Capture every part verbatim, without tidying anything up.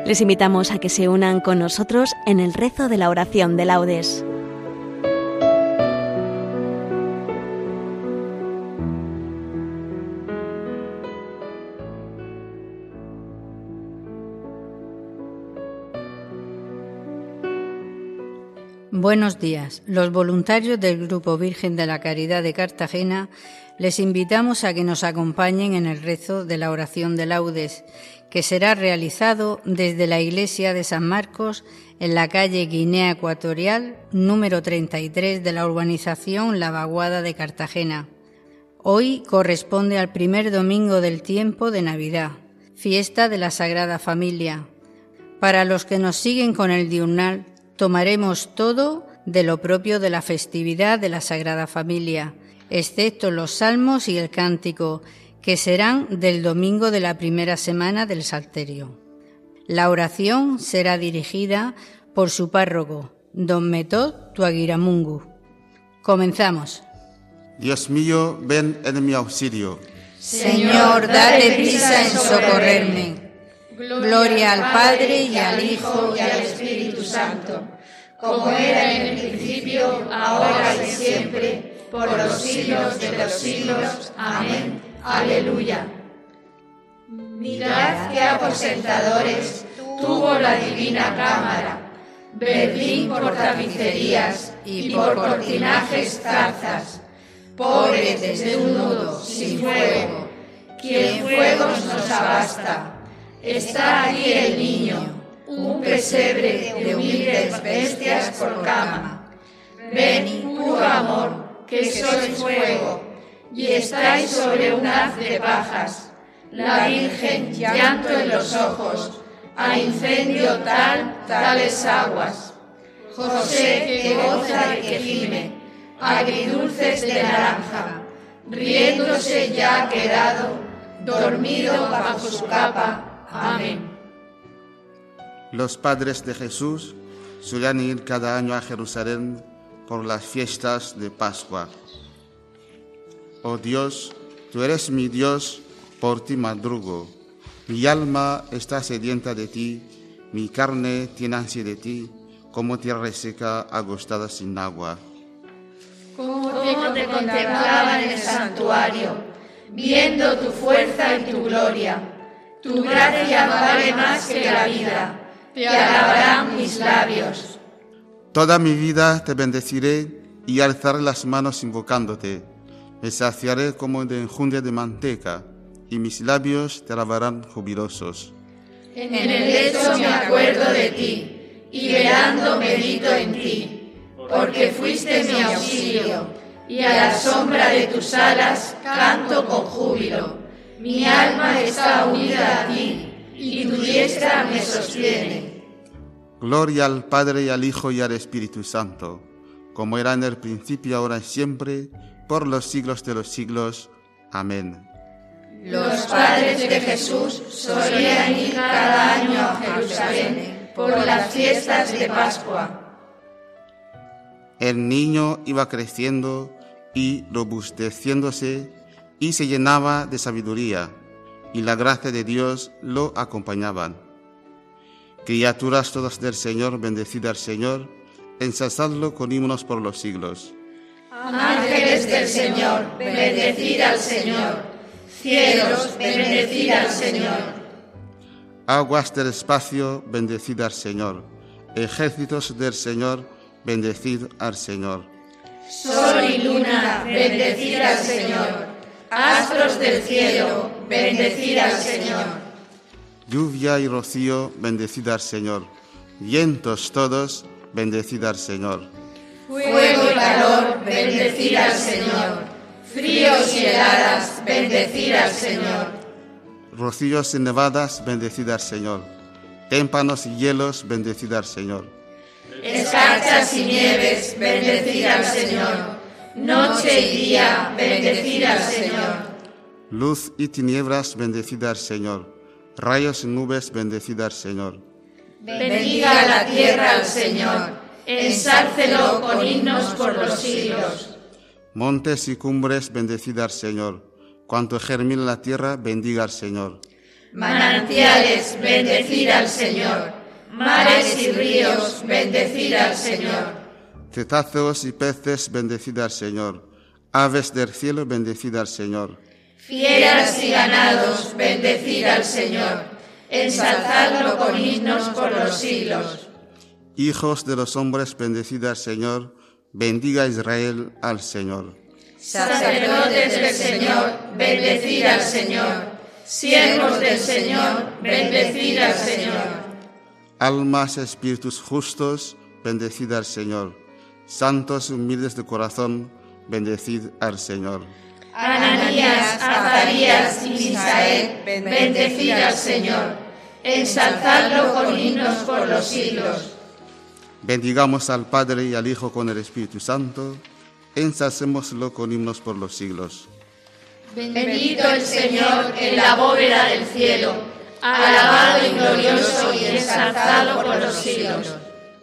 Les invitamos a que se unan con nosotros en el rezo de la oración de laudes. Buenos días. Los voluntarios del Grupo Virgen de la Caridad de Cartagena les invitamos a que nos acompañen en el rezo de la oración de laudes, que será realizado desde la iglesia de San Marcos en la calle Guinea Ecuatorial, número treinta y tres de la urbanización La Vaguada de Cartagena. Hoy corresponde al primer domingo del tiempo de Navidad, fiesta de la Sagrada Familia. Para los que nos siguen con el diurnal, tomaremos todo de lo propio de la festividad de la Sagrada Familia, excepto los salmos y el cántico, que serán del domingo de la primera semana del Salterio. La oración será dirigida por su párroco, don Metod Tuaguiramungu. Comenzamos. Dios mío, ven en mi auxilio. Señor, dale prisa en socorrerme. Gloria al Padre y al Hijo y al Espíritu Santo, como era en el principio, ahora y siempre, por los siglos de los siglos. Amén. Aleluya. Mirad qué aposentadores tuvo la divina cámara, verdín por tapicerías y por cortinajes zarzas, pobres desnudos, sin fuego, quien fuegos nos abasta. Está allí el niño, un pesebre de humildes bestias por cama. Ven, puro amor, que sois fuego, y estáis sobre un haz de pajas. La Virgen, llanto en los ojos, a incendio tal, tales aguas. José, que goza y que gime, agridulces de naranja, riéndose ya ha quedado, dormido bajo su capa. Amén. Los padres de Jesús solían ir cada año a Jerusalén por las fiestas de Pascua. Oh Dios, tú eres mi Dios, por ti madrugo. Mi alma está sedienta de ti, mi carne tiene ansia de ti, como tierra seca agostada sin agua. Como te contemplaba en el santuario, viendo tu fuerza y tu gloria. Tu gracia vale más que la vida, te alabarán mis labios. Toda mi vida te bendeciré y alzaré las manos invocándote. Me saciaré como de enjundia de manteca, y mis labios te alabarán jubilosos. En el lecho me acuerdo de ti, y velando medito en ti, porque fuiste mi auxilio, y a la sombra de tus alas canto con júbilo. Mi alma está unida a ti, y tu diestra me sostiene. Gloria al Padre, y al Hijo, y al Espíritu Santo, como era en el principio, ahora y siempre, por los siglos de los siglos. Amén. Los padres de Jesús solían ir cada año a Jerusalén por las fiestas de Pascua. El niño iba creciendo y robusteciéndose, y se llenaba de sabiduría, y la gracia de Dios lo acompañaban. Criaturas todas del Señor, bendecid al Señor, ensalzadlo con himnos por los siglos. Ángeles del Señor, bendecid al Señor. Cielos, bendecid al Señor. Aguas del espacio, bendecid al Señor. Ejércitos del Señor, bendecid al Señor. Sol y luna, bendecid al Señor. Astros del cielo, bendecid al Señor. Lluvia y rocío, bendecid al Señor. Vientos todos, bendecid al Señor. Fuego y calor, bendecid al Señor. Fríos y heladas, bendecid al Señor. Rocíos y nevadas, bendecid al Señor. Témpanos y hielos, bendecid al Señor. Escarchas y nieves, bendecid al Señor. Noche y día, bendecid al Señor. Luz y tinieblas, bendecid al Señor. Rayos y nubes, bendecid al Señor. Bendiga la tierra al Señor, ensálcelo con himnos por los siglos. Montes y cumbres, bendecid al Señor. Cuanto germina la tierra, bendiga al Señor. Manantiales, bendecid al Señor. Mares y ríos, bendecid al Señor. Cetáceos y peces, bendecid al Señor. Aves del cielo, bendecid al Señor. Fieras y ganados, bendecid al Señor. Ensalzadlo con himnos por los siglos. Hijos de los hombres, bendecid al Señor. Bendiga Israel al Señor. Sacerdotes del Señor, bendecid al Señor. Siervos del Señor, bendecid al Señor. Almas, espíritus justos, bendecid al Señor. Santos humildes de corazón, bendecid al Señor. Ananías, Azarías y Misael, bendecid al Señor. Ensalzadlo con himnos por los siglos. Bendigamos al Padre y al Hijo con el Espíritu Santo. Ensalcémoslo con himnos por los siglos. Bendito el Señor en la bóveda del cielo, alabado y glorioso y ensalzado por los siglos.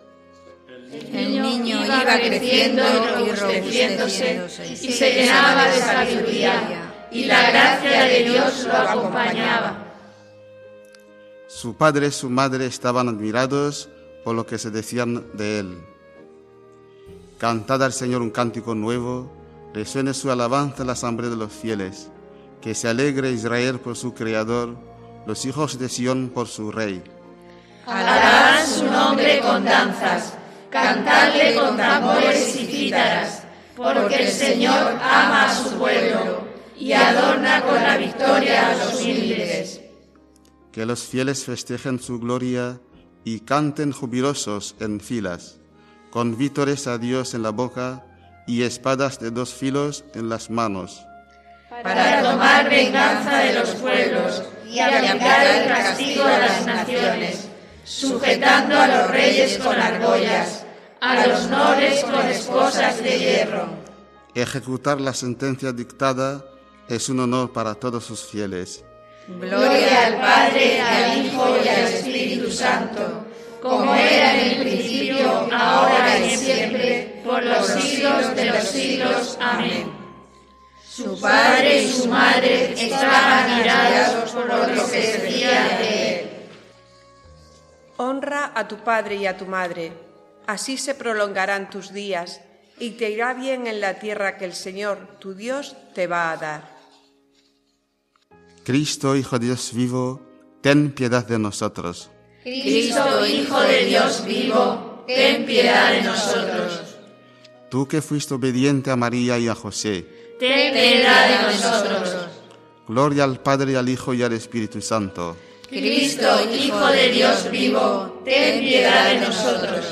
El niño iba creciendo y robusteciéndose y se llenaba de sabiduría, y la gracia de Dios lo acompañaba. Su padre y su madre estaban admirados por lo que se decían de él. Cantad al Señor un cántico nuevo, resuene su alabanza en la asamblea de los fieles. Que se alegre Israel por su Creador, los hijos de Sión por su Rey. Alabad su nombre con danzas, cantadle con tambores y cítaras, porque el Señor ama a su pueblo y adorna con la victoria a los humildes. Que los fieles festejen su gloria y canten jubilosos en filas, con vítores a Dios en la boca y espadas de dos filos en las manos. Para tomar venganza de los pueblos y aplicar el castigo a las naciones, sujetando a los reyes con argollas, a los nobles con esposas de hierro. Ejecutar la sentencia dictada es un honor para todos sus fieles. Gloria al Padre, al Hijo y al Espíritu Santo, como era en el principio, ahora y siempre, por los siglos de los siglos. Amén. Su padre y su madre estaban admirados por lo que se decía de él. Honra a tu padre y a tu madre, así se prolongarán tus días y te irá bien en la tierra que el Señor, tu Dios, te va a dar. Cristo, Hijo de Dios vivo, ten piedad de nosotros. Cristo, Hijo de Dios vivo, ten piedad de nosotros. Tú que fuiste obediente a María y a José, ten piedad de nosotros. Gloria al Padre, al Hijo y al Espíritu Santo. Cristo, Hijo de Dios vivo, ten piedad de nosotros.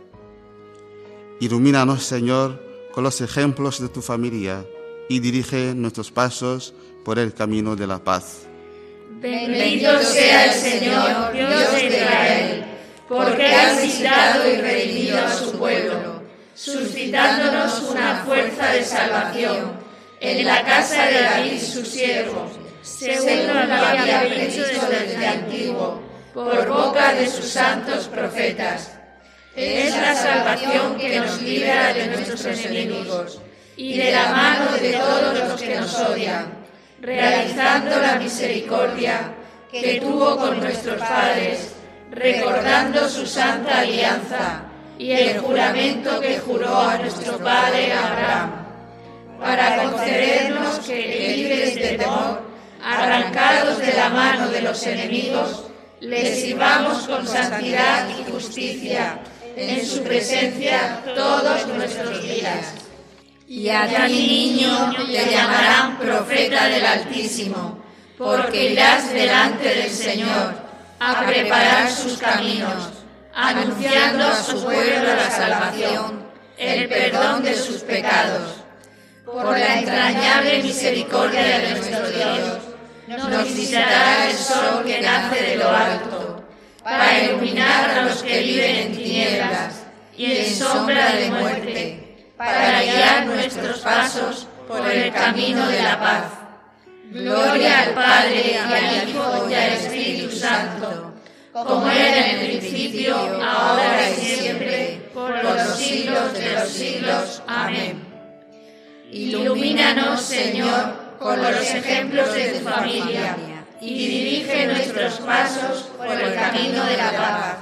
Ilumínanos, Señor, con los ejemplos de tu familia y dirige nuestros pasos por el camino de la paz. Bendito sea el Señor, Dios de Israel, porque ha visitado y redimido a su pueblo, suscitándonos una fuerza de salvación en la casa de David su siervo, según lo había previsto desde antiguo, por boca de sus santos profetas. Es la salvación que nos libra de nuestros enemigos y de la mano de todos los que nos odian, realizando la misericordia que tuvo con nuestros padres, recordando su santa alianza y el juramento que juró a nuestro padre Abraham, para concedernos que, libres de temor, arrancados de la mano de los enemigos, les sirvamos con santidad y justicia en su presencia todos nuestros días. Y a ti, niño, te llamarán profeta del Altísimo, porque irás delante del Señor a preparar sus caminos, anunciando a su pueblo la salvación, el perdón de sus pecados. Por la entrañable misericordia de nuestro Dios, nos visitará el sol que nace de lo alto, para iluminar a los que viven en tinieblas y en sombra de muerte, para guiar nuestros pasos por el camino de la paz. Gloria al Padre, y al Hijo y al Espíritu Santo, como era en el principio, ahora y siempre, por los siglos de los siglos. Amén. Ilumínanos, Señor, con los ejemplos de tu familia, y dirige nuestros pasos por el camino de la paz.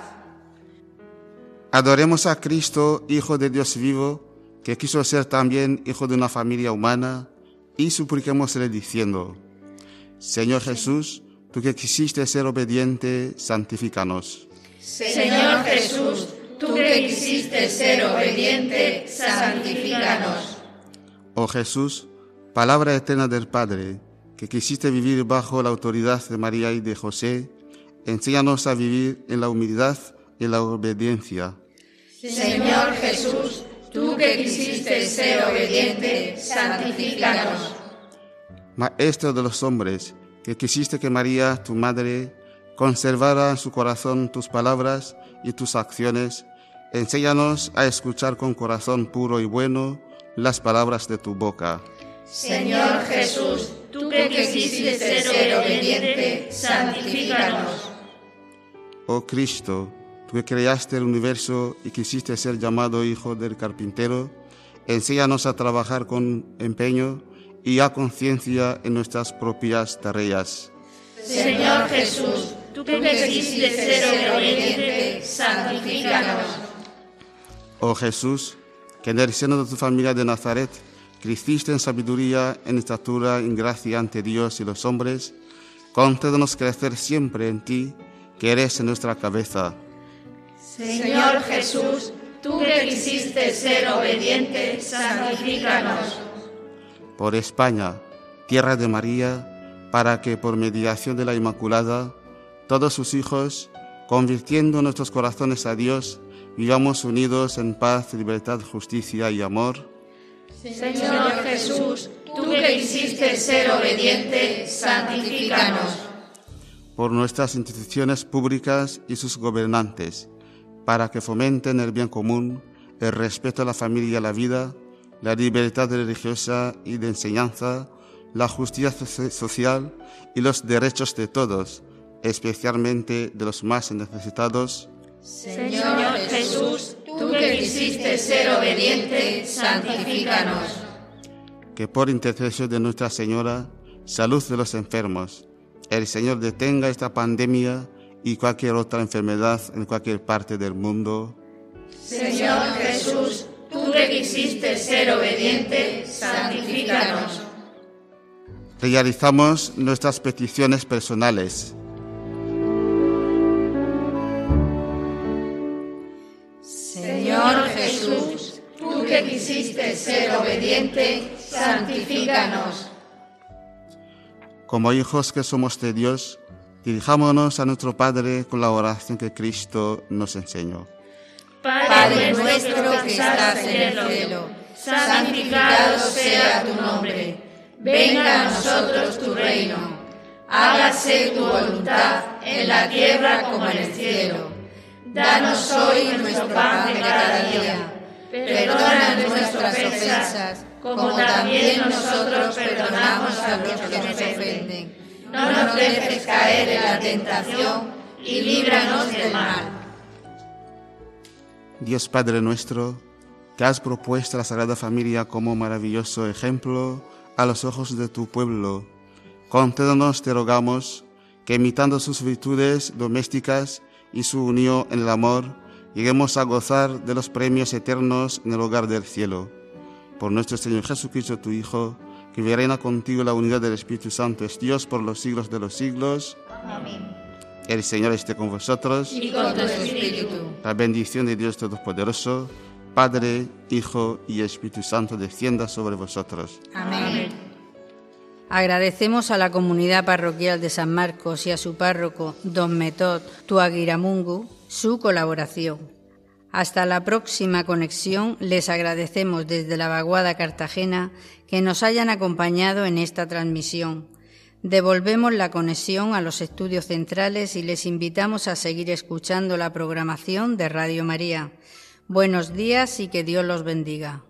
Adoremos a Cristo, Hijo de Dios vivo, que quiso ser también hijo de una familia humana, y supliquémosle diciendo: Señor Jesús, tú que quisiste ser obediente, santifícanos. Señor Jesús, tú que quisiste ser obediente, santifícanos. Oh Jesús, palabra eterna del Padre, que quisiste vivir bajo la autoridad de María y de José, enséñanos a vivir en la humildad y la obediencia. Señor Jesús, tú que quisiste ser obediente, santifícanos. Maestro de los hombres, que quisiste que María, tu madre, conservara en su corazón tus palabras y tus acciones, enséñanos a escuchar con corazón puro y bueno las palabras de tu boca. Señor Jesús, tú que quisiste ser obediente, santifícanos. Oh Cristo, tú que creaste el universo y quisiste ser llamado Hijo del Carpintero, enséñanos a trabajar con empeño y a conciencia en nuestras propias tareas. Señor Jesús, tú que quisiste ser obediente, santifícanos. Oh Jesús, que en el seno de tu familia de Nazaret creciste en sabiduría, en estatura, en gracia ante Dios y los hombres, concédenos crecer siempre en ti, que eres en nuestra cabeza. Señor Jesús, tú que quisiste ser obediente, santifícanos. Por España, tierra de María, para que por mediación de la Inmaculada, todos sus hijos, convirtiendo nuestros corazones a Dios, vivamos unidos en paz, libertad, justicia y amor. Señor Jesús, tú que quisiste ser obediente, santifícanos. Por nuestras instituciones públicas y sus gobernantes, para que fomenten el bien común, el respeto a la familia y a la vida, la libertad religiosa y de enseñanza, la justicia social y los derechos de todos, especialmente de los más necesitados. Señor Jesús, tú que quisiste ser obediente, santifícanos. Que por intercesión de Nuestra Señora, salud de los enfermos, el Señor detenga esta pandemia y cualquier otra enfermedad en cualquier parte del mundo. Señor Jesús, tú que quisiste ser obediente, santifícanos. Realizamos nuestras peticiones personales. Señor Jesús, tú que quisiste ser obediente, santifícanos. Como hijos que somos de Dios, dirijámonos a nuestro Padre con la oración que Cristo nos enseñó. Padre nuestro que estás en el cielo, santificado sea tu nombre. Venga a nosotros tu reino. Hágase tu voluntad en la tierra como en el cielo. Danos hoy nuestro pan de cada día. Perdona nuestras ofensas, como también nosotros perdonamos a los que nos ofenden. No nos dejes caer en la tentación y líbranos del mal. Dios Padre nuestro, que has propuesto a la Sagrada Familia como maravilloso ejemplo a los ojos de tu pueblo, concédenos, te rogamos, que imitando sus virtudes domésticas y su unión en el amor, lleguemos a gozar de los premios eternos en el hogar del cielo. Por nuestro Señor Jesucristo, tu Hijo, que vive y reina contigo en la unidad del Espíritu Santo, es Dios por los siglos de los siglos. Amén. El Señor esté con vosotros. Y con tu espíritu. La bendición de Dios Todopoderoso, Padre, Hijo y Espíritu Santo, descienda sobre vosotros. Amén. Agradecemos a la comunidad parroquial de San Marcos y a su párroco, don Metod Tuaguiramungu, su colaboración. Hasta la próxima conexión, les agradecemos desde la vaguada Cartagena que nos hayan acompañado en esta transmisión. Devolvemos la conexión a los estudios centrales y les invitamos a seguir escuchando la programación de Radio María. Buenos días y que Dios los bendiga.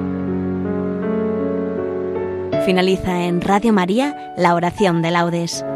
Finaliza en Radio María la oración de laudes.